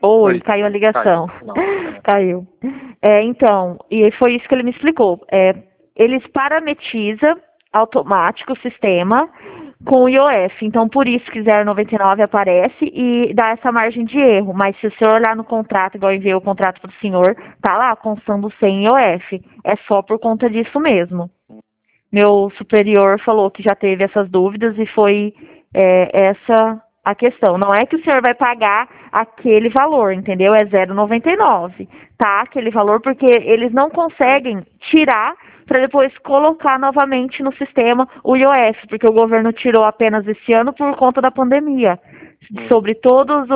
Oi, Oi, caiu a ligação. caiu. Não, é. Caiu. Então, e foi isso que ele me explicou. Eles parametrizam automático o sistema com o IOF. Então, por isso que 0,99 aparece e dá essa margem de erro. Mas se o senhor olhar no contrato, igual eu enviei o contrato para o senhor, tá lá constando sem IOF. É só por conta disso mesmo. Meu superior falou que já teve essas dúvidas e foi essa a questão. Não é que o senhor vai pagar aquele valor, entendeu? É 0,99, tá? Aquele valor porque eles não conseguem tirar para depois colocar novamente no sistema o IOF, porque o governo tirou apenas esse ano por conta da pandemia. Sobre todos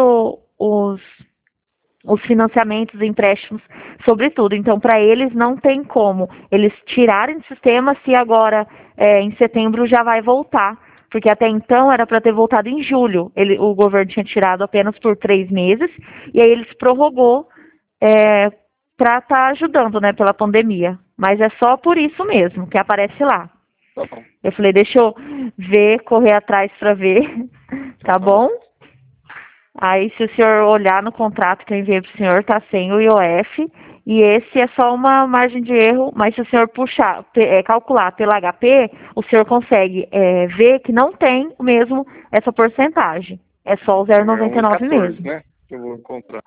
os financiamentos, empréstimos, sobretudo. Então, para eles não tem como eles tirarem do sistema se agora em setembro já vai voltar. Porque até então era para ter voltado em julho. O governo tinha tirado apenas por 3 meses e aí eles prorrogou para estar ajudando, né, pela pandemia. Mas é só por isso mesmo que aparece lá. Tá bom. Eu falei, deixa eu ver, correr atrás para ver, tá bom? Aí, se o senhor olhar no contrato que eu enviei para o senhor, está sem o IOF, e esse é só uma margem de erro, mas se o senhor puxar, calcular pela HP, o senhor consegue ver que não tem mesmo essa porcentagem. É só o É 0,99 1,14, mesmo. né? Que eu vou encontrar.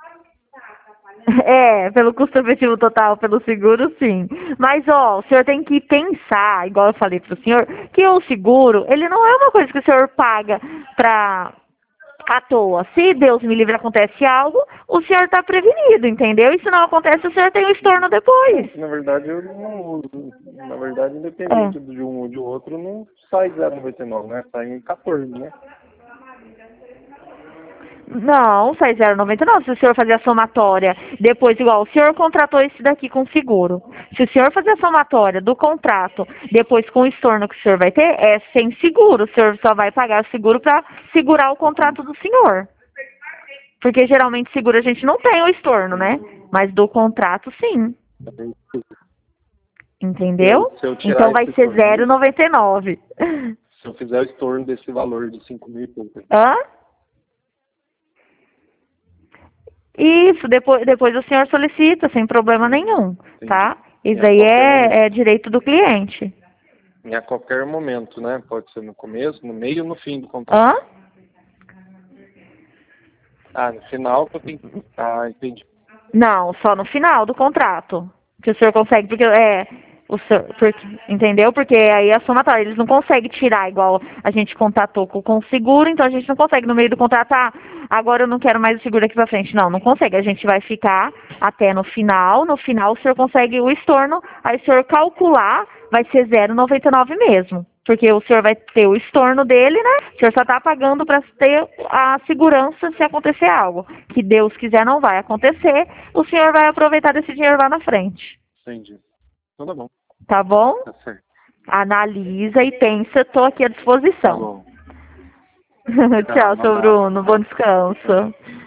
Pelo custo efetivo total, pelo seguro, sim. Mas, ó, o senhor tem que pensar, igual eu falei para o senhor, que o seguro, ele não é uma coisa que o senhor paga para à toa. Se Deus me livre acontece algo, o senhor está prevenido, entendeu? E se não acontece, o senhor tem o estorno depois. Na verdade, eu não uso. Na verdade, É. independente de um ou de outro, não sai 0,99, né? Sai em 14, né? Não, sai 0,99. Se o senhor fazer a somatória, depois, igual, o senhor contratou esse daqui com seguro. Se o senhor fazer a somatória do contrato, depois com o estorno que o senhor vai ter, é sem seguro. O senhor só vai pagar o seguro para segurar o contrato do senhor. Porque geralmente seguro a gente não tem o estorno, né? Mas do contrato, sim. Entendeu? Se eu Então tirar vai esse ser torno, 0,99. se eu fizer o estorno desse valor de 5 mil e pouco. Hã? Isso, depois o senhor solicita, sem problema nenhum, tá? Entendi. Isso aí é direito do cliente. E a qualquer momento, né? Pode ser no começo, no meio ou no fim do contrato. Hã? Ah, no final que eu tenho. Ah, entendi. Não, só no final do contrato. Que o senhor consegue, porque entendeu? Porque aí a somatória, eles não conseguem tirar igual a gente contatou com o seguro, então a gente não consegue no meio do contrato, agora eu não quero mais o seguro aqui pra frente. Não, não consegue. A gente vai ficar até no final o senhor consegue o estorno, aí o senhor calcular, vai ser 0,99 mesmo. Porque o senhor vai ter o estorno dele, né? O senhor só tá pagando para ter a segurança se acontecer algo. Que Deus quiser não vai acontecer, o senhor vai aproveitar desse dinheiro lá na frente. Entendi. Então tá bom. Tá bom? Tá certo. Analisa e pensa, tô aqui à Tá disposição. bom. Tchau, Um seu abraço. Bruno. Bom descanso.